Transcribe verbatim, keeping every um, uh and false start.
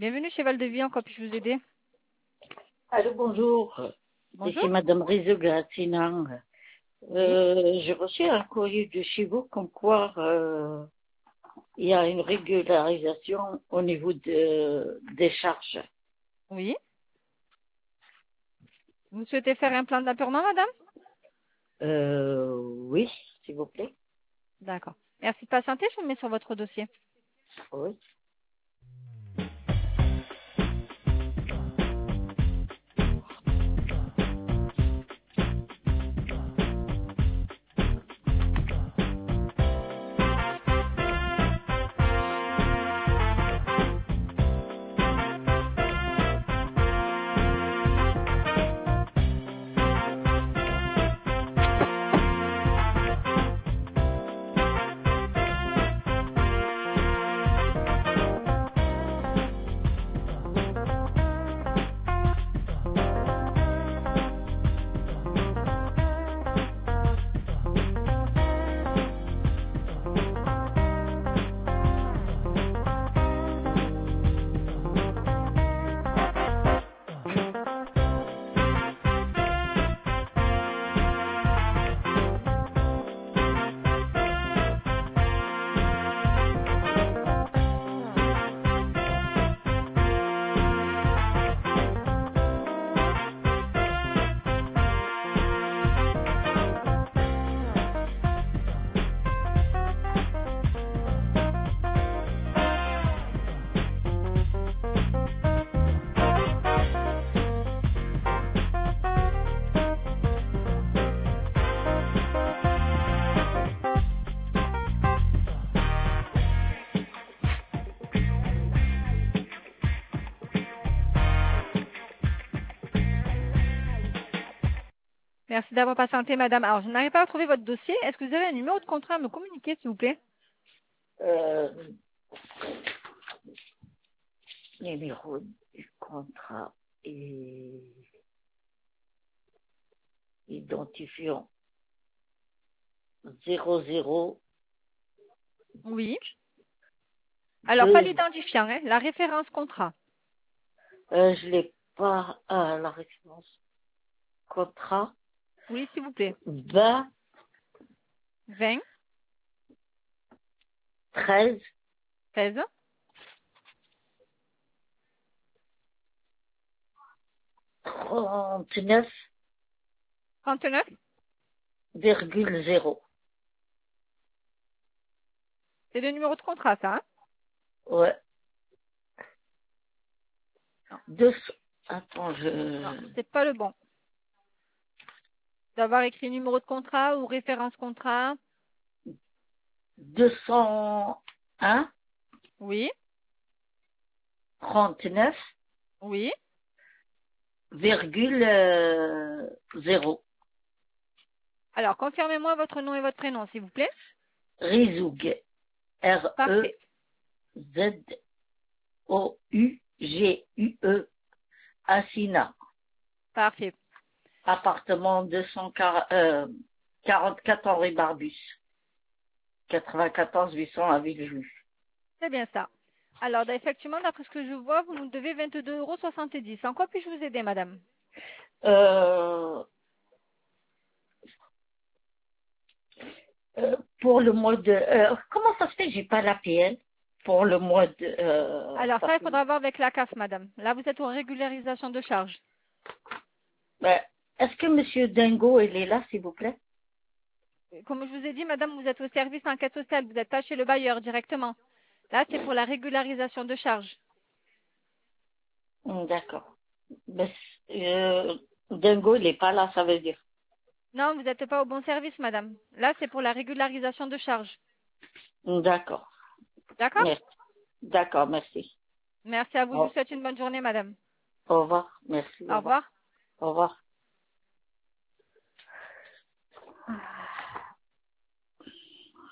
Bienvenue chez Val-de-Vie, en quoi puis-je vous aider? Allô, bonjour. Bonjour. Ici Madame Rizzo Gratinan. Oui. Euh, j'ai reçu un courrier de chez vous comme quoi euh, il y a une régularisation au niveau de, des charges. Oui. Vous souhaitez faire un plan d'apurement, madame? Euh, oui, s'il vous plaît. D'accord. Merci de patienter, je vous mets sur votre dossier. Oui. Merci d'avoir patienté, madame. Alors, je n'arrive pas à trouver votre dossier. Est-ce que vous avez un numéro de contrat à me communiquer, s'il vous plaît? Euh, numéro du contrat et identifiant zéro zéro Oui. Alors, pas deux. l'identifiant, hein, la référence contrat. Euh, je l'ai pas à la référence contrat Oui, s'il vous plaît. vingt vingt, treize seize, trente-neuf trente-neuf. virgule zéro. C'est le numéro de contrat, ça, hein? Ouais. Non, Deux... Attends, non, je... c'est pas le bon. D'avoir écrit numéro de contrat ou référence contrat. deux cent un Oui. trente-neuf Oui. virgule euh, zéro. Alors, confirmez-moi votre nom et votre prénom, s'il vous plaît. Rizoug. Parfait. R-E-Z-O-U-G-U-E. Assina. Parfait. Appartement deux cent quarante-quatre Henri Barbus. quatre-vingt-quatorze huit cents à Villejus. C'est bien ça. Alors, bah, effectivement, d'après ce que je vois, vous nous devez vingt-deux euros soixante-dix. En quoi puis-je vous aider, madame? Euh, euh, pour le mois de... euh, comment ça se fait que j'ai pas l'A P L pour le mois de... euh, Alors, ça ça, il fait- faudra voir avec la C A F, madame. Là, vous êtes en régularisation de charge. ben, est-ce que Monsieur Dingo, il est là, s'il vous plaît? Comme je vous ai dit, madame, vous êtes au service enquête sociale. Vous n'êtes pas chez le bailleur directement. Là, c'est pour la régularisation de charge. Hmm, d'accord. Ben, euh, Dingo, il n'est pas là, ça veut dire. Non, vous n'êtes pas au bon service, madame. Là, c'est pour la régularisation de charge. Hmm, d'accord. D'accord? Merci. D'accord, merci. Merci à vous. Je vous Au, souhaite une bonne journée, madame. au revoir. Merci, au Au revoir. revoir. Au revoir.